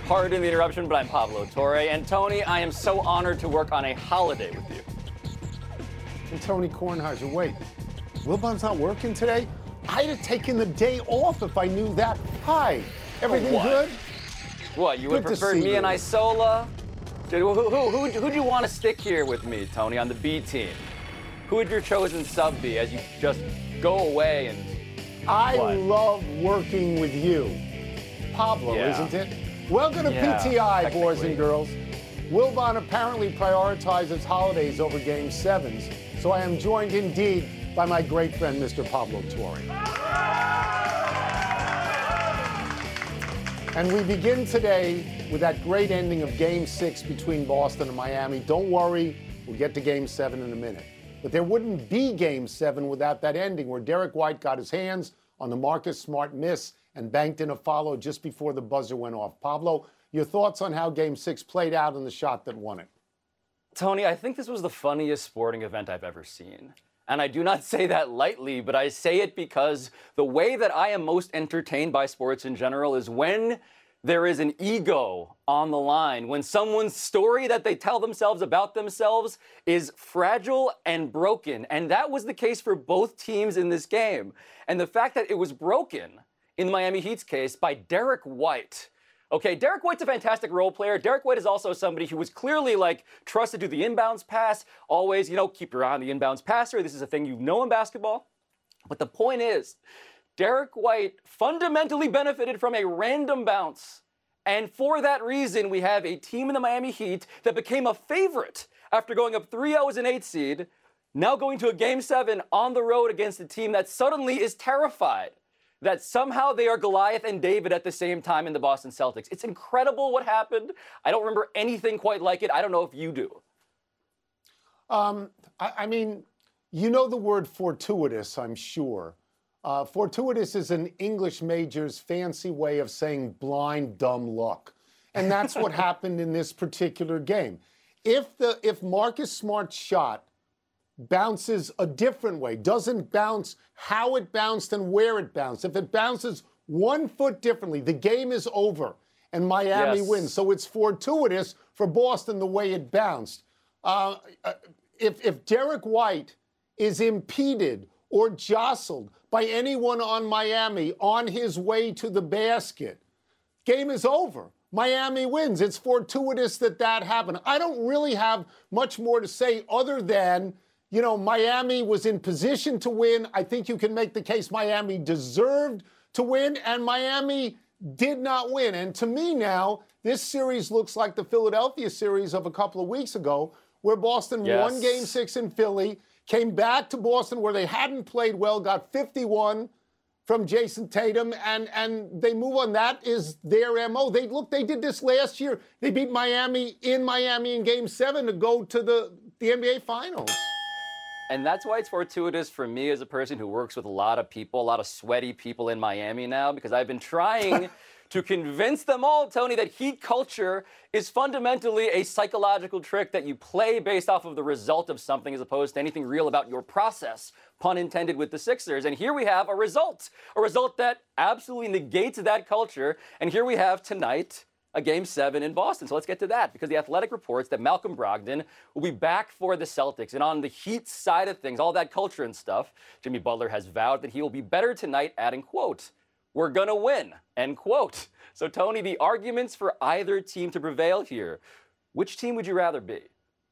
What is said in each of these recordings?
Pardon the interruption, but I'm Pablo Torre. And Tony, I am so honored to work on a holiday with you. And Tony Kornheiser, wait, Wilbon's not working today? I'd have taken the day off if I knew that. Hi, everything good? What, you would prefer me and Isola? Who'd you want to stick here with me, Tony, on the B team? Who would your chosen sub be as you just go away and... I love working with you. Pablo, isn't it? Welcome to PTI, boys and girls. Wilbon apparently prioritizes holidays over Game 7s, so I am joined indeed by my great friend, Mr. Pablo Torre. And we begin today with that great ending of Game 6 between Boston and Miami. Don't worry, we'll get to Game 7 in a minute. But there wouldn't be Game 7 without that ending where Derek White got his hands on the Marcus Smart miss and banked in a follow just before the buzzer went off. Pablo, your thoughts on how Game 6 played out and the shot that won it? Tony, I think this was the funniest sporting event I've ever seen. And I do not say that lightly, but I say it because the way that I am most entertained by sports in general is when there is an ego on the line, when someone's story that they tell themselves about themselves is fragile and broken. And that was the case for both teams in this game. And the fact that it was broken in the Miami Heat's case by Derek White. Okay, Derek White's a fantastic role player. Derek White is also somebody who was clearly trusted to do the inbounds pass. Always, keep your eye on the inbounds passer. This is a thing you know in basketball. But the point is, Derek White fundamentally benefited from a random bounce. And for that reason, we have a team in the Miami Heat that became a favorite after going up 3-0 as an 8 seed, now going to a Game 7 on the road against a team that suddenly is terrified that somehow they are Goliath and David at the same time in the Boston Celtics. It's incredible what happened. I don't remember anything quite like it. I don't know if you do. I mean, you know the word fortuitous, I'm sure. Fortuitous is an English major's fancy way of saying blind, dumb luck. And that's what happened in this particular game. If Marcus Smart's shot bounces a different way, doesn't bounce how it bounced and where it bounced, if it bounces 1 foot differently, the game is over and Miami wins. So it's fortuitous for Boston the way it bounced. If Derek White is impeded or jostled by anyone on Miami on his way to the basket, game is over. Miami wins. It's fortuitous that happened. I don't really have much more to say other than, Miami was in position to win. I think you can make the case Miami deserved to win, and Miami did not win. And to me now, this series looks like the Philadelphia series of a couple of weeks ago, where Boston won Game 6 in Philly, came back to Boston where they hadn't played well, got 51 from Jason Tatum, and they move on. That is their MO. They did this last year. They beat Miami in Game 7 to go to the NBA Finals. And that's why it's fortuitous for me as a person who works with a lot of people, a lot of sweaty people in Miami now, because I've been trying to convince them all, Tony, that Heat culture is fundamentally a psychological trick that you play based off of the result of something as opposed to anything real about your process, pun intended, with the Sixers. And here we have a result that absolutely negates that culture. And here we have tonight a Game 7 in Boston. So let's get to that, because The Athletic reports that Malcolm Brogdon will be back for the Celtics. And on the Heat side of things, all that culture and stuff, Jimmy Butler has vowed that he will be better tonight, adding, quote, "We're gonna win," end quote. So, Tony, the arguments for either team to prevail here, which team would you rather be?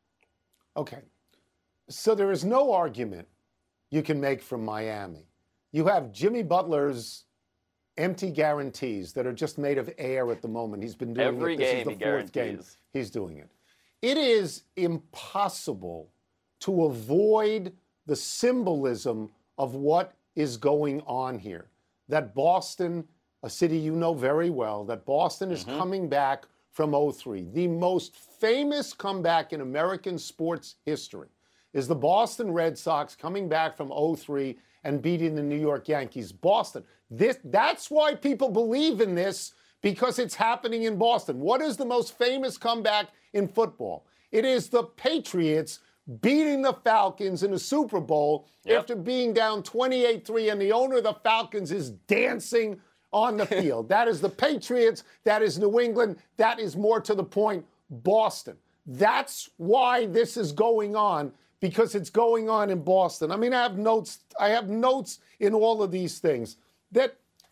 Okay. So there is no argument you can make from Miami. You have Jimmy Butler's empty guarantees that are just made of air at the moment. He's been doing every it. This game is the he fourth guarantees. game he's doing it. It is impossible to avoid the symbolism of what is going on here. That Boston, a city you know very well, that Boston is coming back from 03. The most famous comeback in American sports history is the Boston Red Sox coming back from 03 and beating the New York Yankees. Boston. That's why people believe in this, because it's happening in Boston. What is the most famous comeback in football? It is the Patriots beating the Falcons in the Super Bowl after being down 28-3, and the owner of the Falcons is dancing on the field. That is the Patriots. That is New England. That is, more to the point, Boston. That's why this is going on, because it's going on in Boston. I mean, I have notes in all of these things that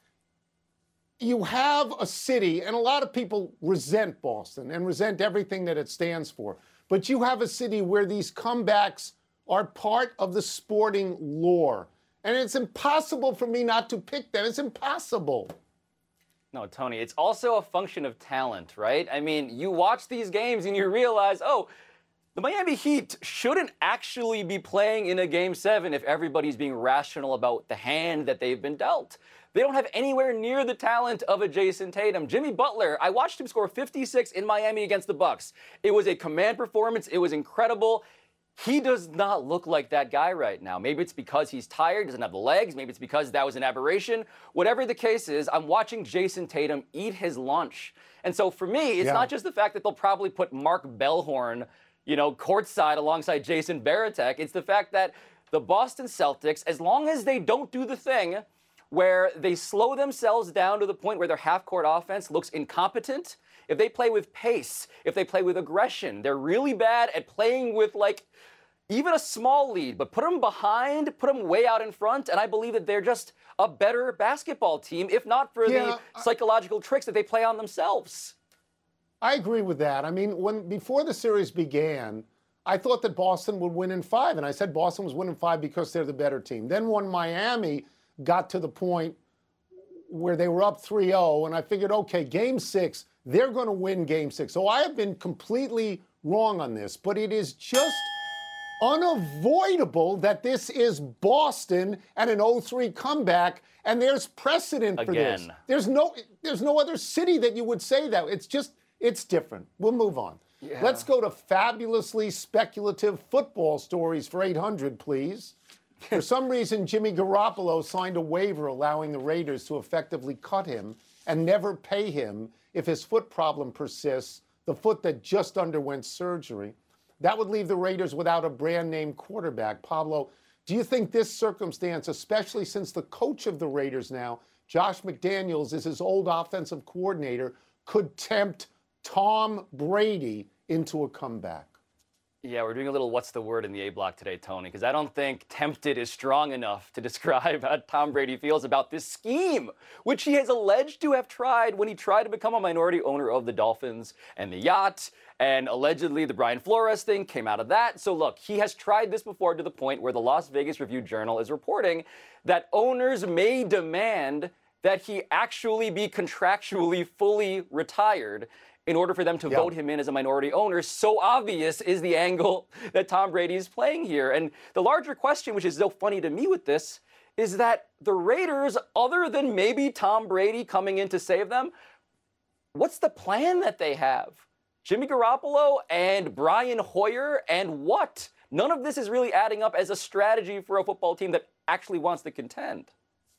you have a city, and a lot of people resent Boston and resent everything that it stands for. But you have a city where these comebacks are part of the sporting lore. And it's impossible for me not to pick them. It's impossible. No, Tony, it's also a function of talent, right? I mean, you watch these games and you realize, oh, the Miami Heat shouldn't actually be playing in a Game 7 if everybody's being rational about the hand that they've been dealt. They don't have anywhere near the talent of a Jason Tatum. Jimmy Butler, I watched him score 56 in Miami against the Bucks. It was a command performance. It was incredible. He does not look like that guy right now. Maybe it's because he's tired, doesn't have the legs. Maybe it's because that was an aberration. Whatever the case is, I'm watching Jason Tatum eat his lunch. And so for me, it's not just the fact that they'll probably put Mark Bellhorn, courtside alongside Jason Varitek. It's the fact that the Boston Celtics, as long as they don't do the thing where they slow themselves down to the point where their half-court offense looks incompetent, if they play with pace, if they play with aggression, they're really bad at playing with, even a small lead, but put them behind, put them way out in front, and I believe that they're just a better basketball team, if not for the psychological tricks that they play on themselves. I agree with that. I mean, before the series began, I thought that Boston would win in 5, and I said Boston was winning 5 because they're the better team. Then when Miami got to the point where they were up 3-0, and I figured, okay, Game 6, they're going to win Game 6. So I have been completely wrong on this, but it is just unavoidable that this is Boston and an 0-3 comeback, and there's precedent for this. There's no other city that you would say that. It's different. We'll move on. Yeah. Let's go to fabulously speculative football stories for 800, please. For some reason, Jimmy Garoppolo signed a waiver allowing the Raiders to effectively cut him and never pay him if his foot problem persists, the foot that just underwent surgery. That would leave the Raiders without a brand-name quarterback. Pablo, do you think this circumstance, especially since the coach of the Raiders now, Josh McDaniels, is his old offensive coordinator, could tempt Tom Brady into a comeback? Yeah, we're doing a little what's the word in the A block today, Tony, because I don't think tempted is strong enough to describe how Tom Brady feels about this scheme, which he has alleged to have tried when he tried to become a minority owner of the Dolphins and the yacht, and allegedly the Brian Flores thing came out of that. So look, he has tried this before to the point where the Las Vegas Review-Journal is reporting that owners may demand that he actually be contractually fully retired in order for them to vote him in as a minority owner. So obvious is the angle that Tom Brady is playing here. And the larger question, which is so funny to me with this, is that the Raiders, other than maybe Tom Brady coming in to save them, what's the plan that they have? Jimmy Garoppolo and Brian Hoyer and what? None of this is really adding up as a strategy for a football team that actually wants to contend.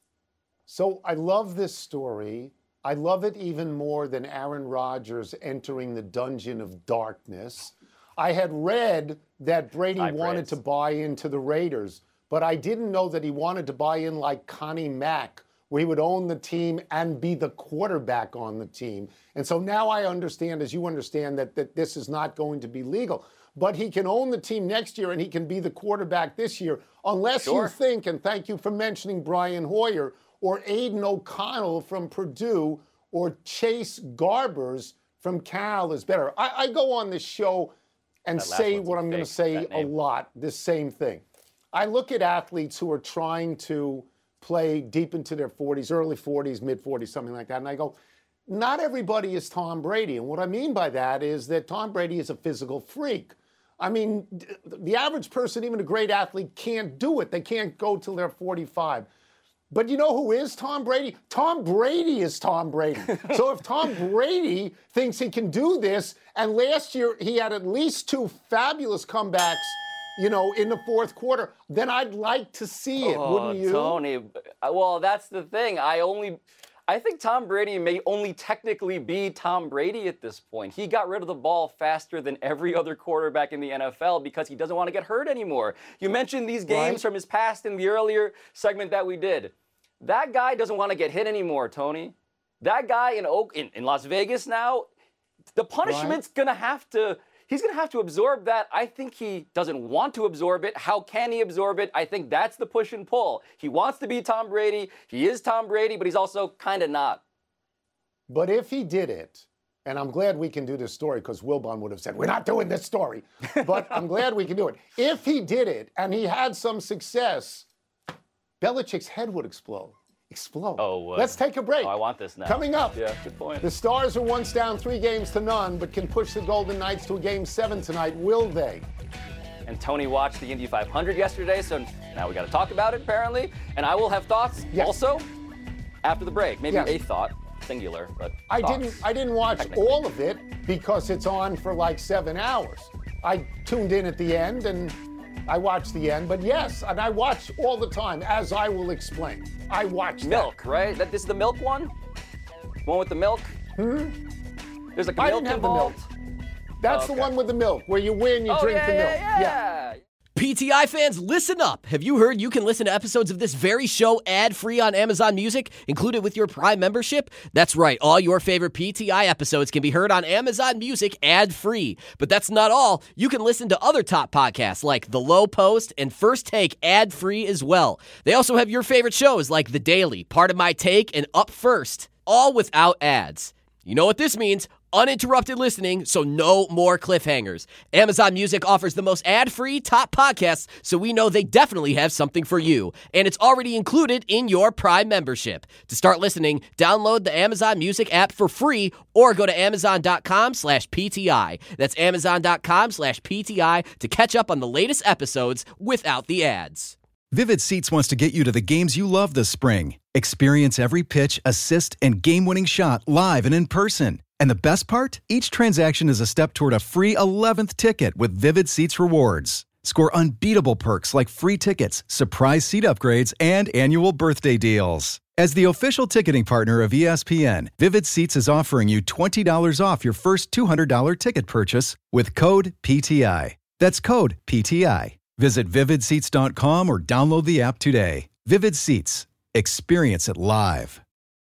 So I love this story. I love it even more than Aaron Rodgers entering the dungeon of darkness. I had read that Brady wanted to buy into the Raiders, but I didn't know that he wanted to buy in like Connie Mack, where he would own the team and be the quarterback on the team. And so now I understand, as you understand, that this is not going to be legal. But he can own the team next year and he can be the quarterback this year, unless you think, and thank you for mentioning Brian Hoyer, or Aiden O'Connell from Purdue, or Chase Garbers from Cal is better. I go on this show and say what I'm going to say a lot, this same thing. I look at athletes who are trying to play deep into their 40s, early 40s, mid 40s, something like that, and I go, not everybody is Tom Brady. And what I mean by that is that Tom Brady is a physical freak. I mean, the average person, even a great athlete, can't do it. They can't go till they're 45. But you know who is Tom Brady? Tom Brady is Tom Brady. So if Tom Brady thinks he can do this, and last year he had at least 2 fabulous comebacks, in the fourth quarter, then I'd like to see it, wouldn't you? Tony, well, that's the thing. I think Tom Brady may only technically be Tom Brady at this point. He got rid of the ball faster than every other quarterback in the NFL because he doesn't want to get hurt anymore. You mentioned these games from his past in the earlier segment that we did. That guy doesn't want to get hit anymore, Tony. That guy in Las Vegas now, the punishment's going to have to, he's going to have to absorb that. I think he doesn't want to absorb it. How can he absorb it? I think that's the push and pull. He wants to be Tom Brady. He is Tom Brady, but he's also kind of not. But if he did it, and I'm glad we can do this story because Wilbon would have said, we're not doing this story. But I'm glad we can do it. If he did it and he had some success, Belichick's head would explode. Oh, Let's take a break. Oh, I want this now. Coming up. Yeah, good point. The Stars are once down 3-0 but can push the Golden Knights to a Game 7 tonight. Will they? And Tony watched the Indy 500 yesterday, so now we got to talk about it, apparently. And I will have thoughts also after the break. Maybe a thought. Singular, but I didn't watch all of it because it's on for like 7 hours. I tuned in at the end and I watched the end, but yes, and I watch all the time, as I will explain. I watch milk, right? This is the milk one? One with the milk? There's like a milk involved? The milk. That's the one with the milk, where you win, you drink the milk. Yeah. PTI fans, listen up. Have you heard you can listen to episodes of this very show ad-free on Amazon Music, included with your Prime membership? That's right, all your favorite PTI episodes can be heard on Amazon Music ad-free. But that's not all. You can listen to other top podcasts like The Low Post and First Take ad-free as well. They also have your favorite shows like The Daily, Part of My Take, and Up First, all without ads. You know what this means? Uninterrupted listening, so no more cliffhangers. Amazon Music offers the most ad-free top podcasts, so we know they definitely have something for you. And it's already included in your Prime membership. To start listening, download the Amazon Music app for free or go to amazon.com/PTI. That's amazon.com/PTI to catch up on the latest episodes without the ads. Vivid Seats wants to get you to the games you love this spring. Experience every pitch, assist, and game-winning shot live and in person. And the best part? Each transaction is a step toward a free 11th ticket with Vivid Seats rewards. Score unbeatable perks like free tickets, surprise seat upgrades, and annual birthday deals. As the official ticketing partner of ESPN, Vivid Seats is offering you $20 off your first $200 ticket purchase with code PTI. That's code PTI. Visit vividseats.com or download the app today. Vivid Seats. Experience it live.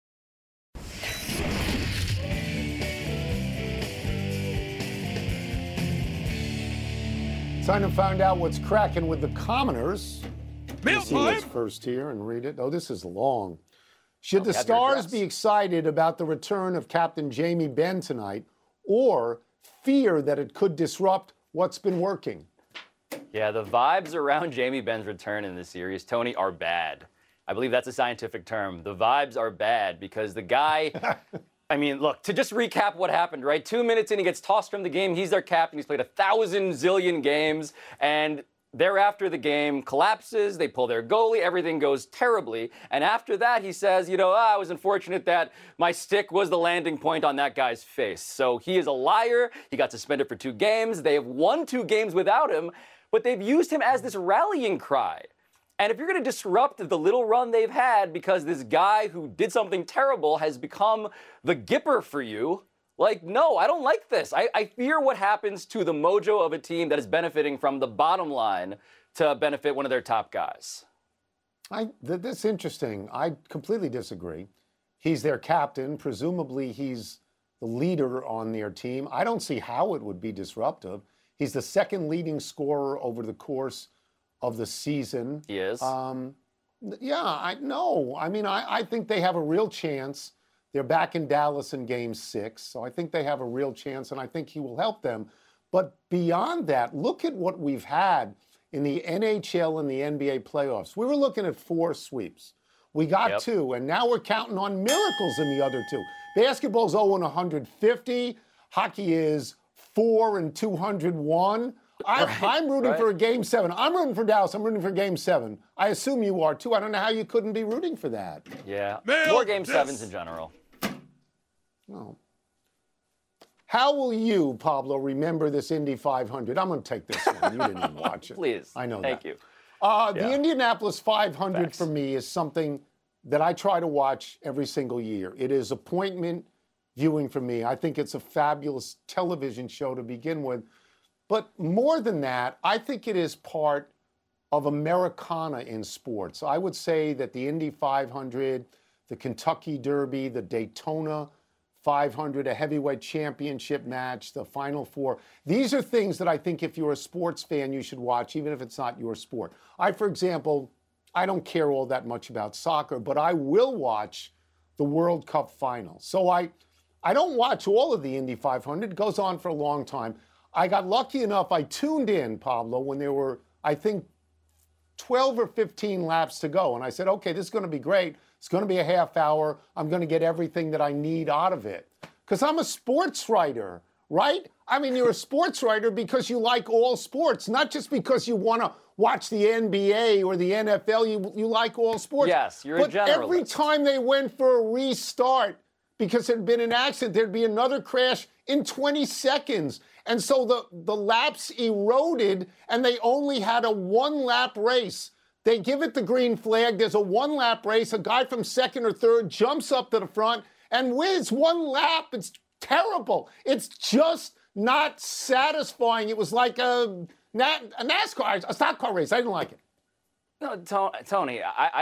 Time to find out what's cracking with the Commoners. Let's see what's first here and read it. Oh, this is long. Should the Stars be excited about the return of Captain Jamie Benn tonight or fear that it could disrupt what's been working? Yeah, the vibes around Jamie Benn's return in this series, Tony, are bad. I believe that's a scientific term. The vibes are bad because the guy, I mean, look, to just recap what happened, right? 2 minutes in, he gets tossed from the game. He's their captain. He's played 1,000 zillion games. And thereafter, the game collapses. They pull their goalie. Everything goes terribly. And after that, he says, I was unfortunate that my stick was the landing point on that guy's face. So he is a liar. He got suspended for 2 games. They have won 2 games without him, but they've used him as this rallying cry. And if you're going to disrupt the little run they've had because this guy who did something terrible has become the Gipper for you, no, I don't like this. I fear what happens to the mojo of a team that is benefiting from the bottom line to benefit one of their top guys. That's interesting. I completely disagree. He's their captain. Presumably, he's the leader on their team. I don't see how it would be disruptive. He's the second leading scorer over the course of the season. He is. I think they have a real chance. They're back in Dallas in Game 6, so I think they have a real chance, and I think he will help them. But beyond that, look at what we've had in the NHL and the NBA playoffs. We were looking at 4 sweeps. We got 2, and now we're counting on miracles in the other 2. Basketball's 0-150. Hockey is 4-201. I'm rooting for a Game 7. I'm rooting for Dallas. I'm rooting for Game 7. I assume you are, too. I don't know how you couldn't be rooting for that. Yeah. More Game 7s in general. Oh. How will you, Pablo, remember this Indy 500? I'm going to take this one. You didn't even watch it. Please. I know Thank that. you. The Indianapolis 500 for me is something that I try to watch every single year. It is appointment viewing for me. I think it's a fabulous television show to begin with. But more than that, I think it is part of Americana in sports. I would say that the Indy 500, the Kentucky Derby, the Daytona 500, a heavyweight championship match, the Final Four. These are things that I think if you're a sports fan, you should watch, even if it's not your sport. For example, I don't care all that much about soccer, but I will watch the World Cup final. So I don't watch all of the Indy 500. It goes on for a long time. I got lucky enough, I tuned in, Pablo, when there were, I think, 12 or 15 laps to go. And I said, okay, this is going to be great. It's going to be a half hour. I'm going to get everything that I need out of it. Because I'm a sports writer, right? I mean, you're a sports writer because you like all sports, not just because you want to watch the NBA or the NFL. You like all sports. Yes, you're a generalist. But every time they went for a restart, because there'd been an accident, there'd be another crash in 20 seconds. And so the laps eroded, and they only had a one-lap race. They give it the green flag. There's a one-lap race. A guy from second or third jumps up to the front and wins one lap. It's terrible. It's just not satisfying. It was like a NASCAR, a stock car race. I didn't like it. No, Tony,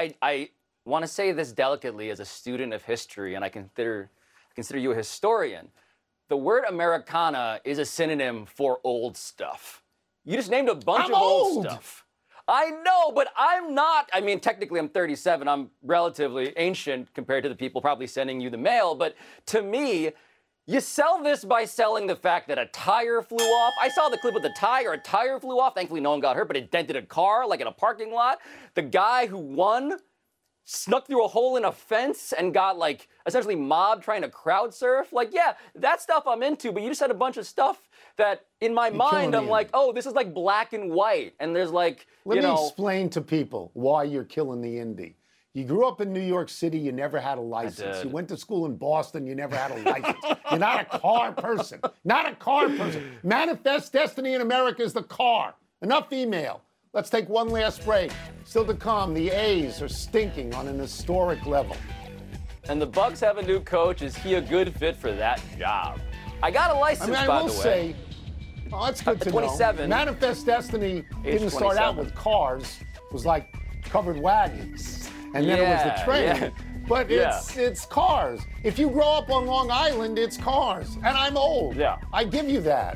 I want to say this delicately as a student of history, and I consider you a historian. The word Americana is a synonym for old stuff. You just named a bunch of old stuff. I know, but I'm not. I mean, technically I'm 37. I'm relatively ancient compared to the people probably sending you the mail. But to me, you sell this by selling the fact that a tire flew off. I saw the clip with the tire. A tire flew off. Thankfully, no one got hurt, but it dented a car like in a parking lot. The guy who won snuck through a hole in a fence and got, like, essentially mobbed trying to crowd surf. Like, yeah, that stuff I'm into, but you just had a bunch of stuff that, in my mind, I'm like, oh, this is like black and white. And there's like, Let me explain to people why you're killing the Indy. You grew up in New York City, you never had a license. You went to school in Boston, you never had a license. You're not a car person. Not a car person. Manifest destiny in America is the car. Enough email. Let's take one last break. Still to come, the A's are stinking on an historic level. And the Bucks have a new coach. Is he a good fit for that job? I got a license, by the way. I will say, that's good to 27. know. Manifest Destiny didn't start out with cars. It was like covered wagons. And then it was the train. Yeah. But it's cars. If you grow up on Long Island, it's cars. And I'm old. Yeah. I give you that.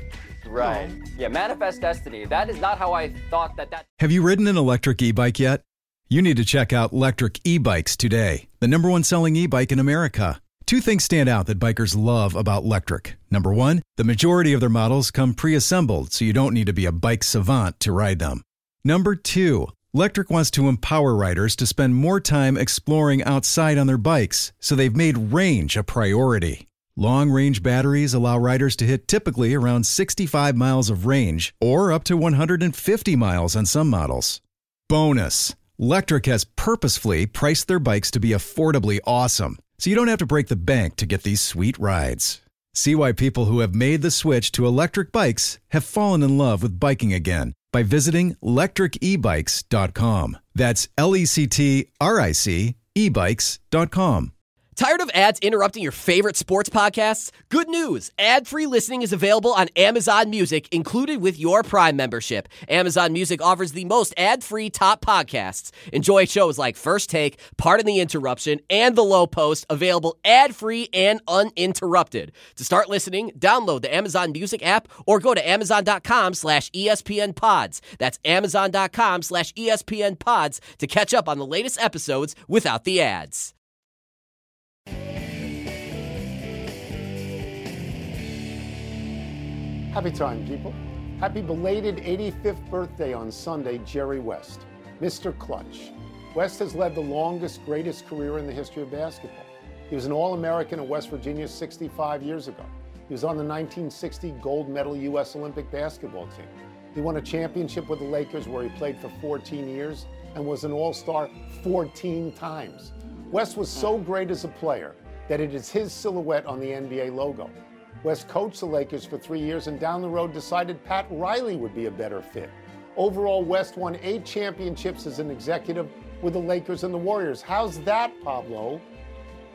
Right. Yeah, Manifest Destiny. That is not how I thought that. Have you ridden an electric e-bike yet? You need to check out Lectric E-Bikes today, the #1 selling e-bike in America. Two things stand out that bikers love about Lectric. Number one, the majority of their models come pre-assembled, so you don't need to be a bike savant to ride them. Number two, Lectric wants to empower riders to spend more time exploring outside on their bikes, so they've made range a priority. Long-range batteries allow riders to hit typically around 65 miles of range, or up to 150 miles on some models. Bonus, Lectric has purposefully priced their bikes to be affordably awesome, so you don't have to break the bank to get these sweet rides. See why people who have made the switch to electric bikes have fallen in love with biking again by visiting lectricebikes.com. That's LECTRIC ebikes.com. Tired of ads interrupting your favorite sports podcasts? Good news! Ad-free listening is available on Amazon Music, included with your Prime membership. Amazon Music offers the most ad-free top podcasts. Enjoy shows like First Take, Pardon the Interruption, and The Low Post, available ad-free and uninterrupted. To start listening, download the Amazon Music app or go to amazon.com/ESPNpods. That's amazon.com/ESPNpods to catch up on the latest episodes without the ads. Happy time, people. Happy belated 85th birthday on Sunday, Jerry West, Mr. Clutch. West has led the longest, greatest career in the history of basketball. He was an All-American at West Virginia 65 years ago. He was on the 1960 gold medal U.S. Olympic basketball team. He won a championship with the Lakers where he played for 14 years and was an All-Star 14 times. West was so great as a player that it is his silhouette on the NBA logo. West coached the Lakers for 3 years and down the road decided Pat Riley would be a better fit. Overall, West won 8 championships as an executive with the Lakers and the Warriors. How's that, Pablo?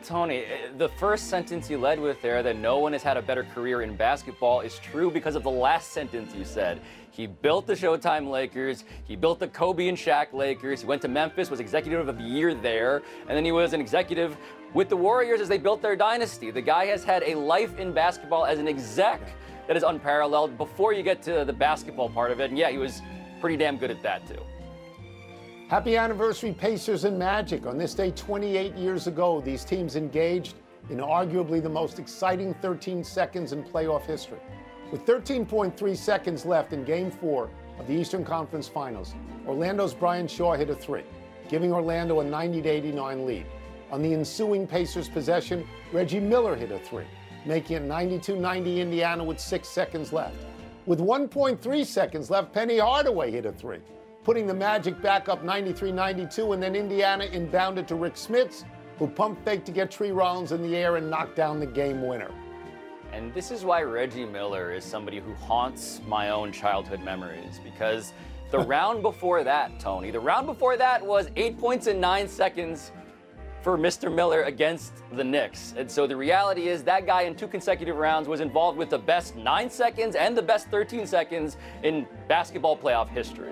Tony, the first sentence you led with there, that no one has had a better career in basketball, is true because of the last sentence you said. He built the Showtime Lakers, he built the Kobe and Shaq Lakers, he went to Memphis, was executive of the year there, and then he was an executive with the Warriors as they built their dynasty. The guy has had a life in basketball as an exec that is unparalleled before you get to the basketball part of it, and yeah, he was pretty damn good at that too. Happy anniversary, Pacers and Magic. On this day 28 years ago, these teams engaged in arguably the most exciting 13 seconds in playoff history. With 13.3 seconds left in Game 4 of the Eastern Conference Finals, Orlando's Brian Shaw hit a three, giving Orlando a 90-89 lead. On the ensuing Pacers possession, Reggie Miller hit a three, making it 92-90 Indiana with 6 seconds left. With 1.3 seconds left, Penny Hardaway hit a three, putting the Magic back up 93-92, and then Indiana inbounded to Rick Smits, who pump faked to get Tree Rollins in the air and knocked down the game winner. And this is why Reggie Miller is somebody who haunts my own childhood memories, because the round before that, Tony, the round before that was 8 points in 9 seconds for Mr. Miller against the Knicks. And so the reality is that guy in 2 consecutive rounds was involved with the best 9 seconds and the best 13 seconds in basketball playoff history.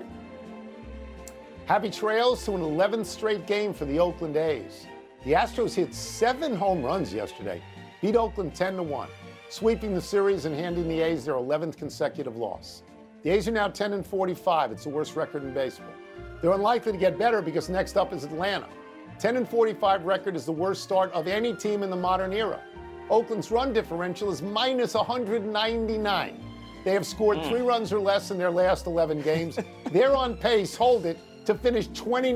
Happy trails to an 11th straight game for the Oakland A's. The Astros hit 7 home runs yesterday, beat Oakland 10-1, sweeping the series and handing the A's their 11th consecutive loss. The A's are now 10-45. It's the worst record in baseball. They're unlikely to get better because next up is Atlanta. 10-45 record is the worst start of any team in the modern era. Oakland's run differential is minus 199. They have scored 3 runs or less in their last 11 games. They're on pace, hold it, to finish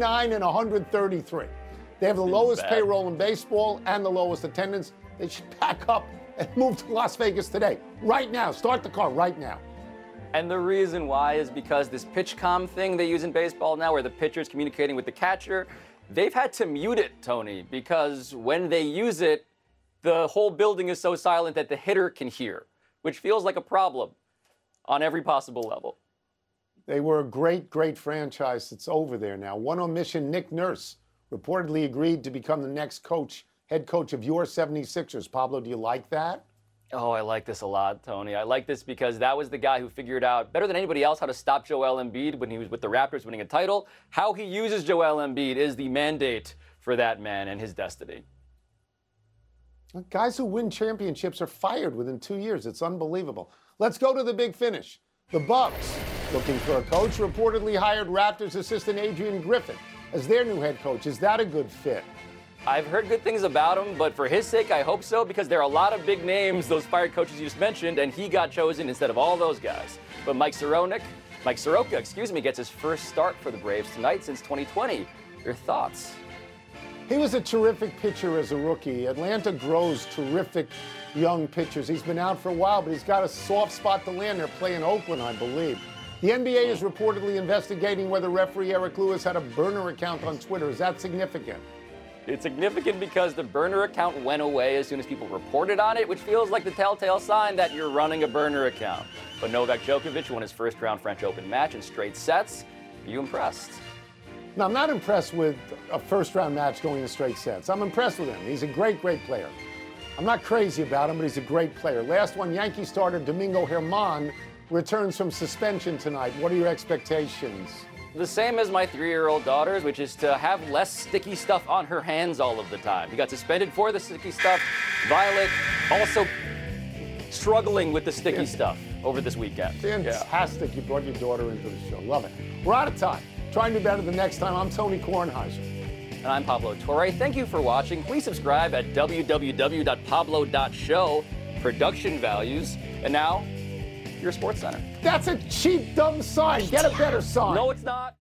29-133. They have the lowest payroll in baseball and the lowest attendance. They should pack up and move to Las Vegas today. Right now. Start the car right now. And the reason why is because this pitch comm thing they use in baseball now, where the pitcher's communicating with the catcher, they've had to mute it, Tony, because when they use it, the whole building is so silent that the hitter can hear, which feels like a problem on every possible level. They were a great, great franchise. It's over there now. One omission, Nick Nurse reportedly agreed to become the next head coach of your 76ers. Pablo, do you like that? Oh, I like this a lot, Tony. I like this because that was the guy who figured out better than anybody else how to stop Joel Embiid when he was with the Raptors winning a title. How he uses Joel Embiid is the mandate for that man and his destiny. Guys who win championships are fired within 2 years. It's unbelievable. Let's go to the big finish. The Bucks, looking for a coach, reportedly hired Raptors assistant Adrian Griffin as their new head coach. Is that a good fit? I've heard good things about him, but for his sake, I hope so, because there are a lot of big names, those fired coaches you just mentioned, and he got chosen instead of all those guys. But Mike Soroka, gets his first start for the Braves tonight since 2020. Your thoughts? He was a terrific pitcher as a rookie. Atlanta grows terrific young pitchers. He's been out for a while, but he's got a soft spot to land. They're playing Oakland, I believe. The NBA is reportedly investigating whether referee Eric Lewis had a burner account on Twitter. Is that significant? It's significant because the burner account went away as soon as people reported on it, which feels like the telltale sign that you're running a burner account. But Novak Djokovic won his first-round French Open match in straight sets. Are you impressed? No, I'm not impressed with a first-round match going in straight sets. I'm impressed with him. He's a great, great player. I'm not crazy about him, but he's a great player. Last one, Yankee starter Domingo Germán returns from suspension tonight. What are your expectations? The same as my 3-year-old daughter's, which is to have less sticky stuff on her hands all of the time. He got suspended for the sticky stuff. Violet also struggling with the sticky stuff over this weekend. Fantastic. You brought your daughter into the show. Love it. We're out of time. Try and do better the next time. I'm Tony Kornheiser. And I'm Pablo Torre. Thank you for watching. Please subscribe at www.pablo.show. Production values. And now, your Sports Center. That's a cheap, dumb sign. Get a better sign. No, it's not.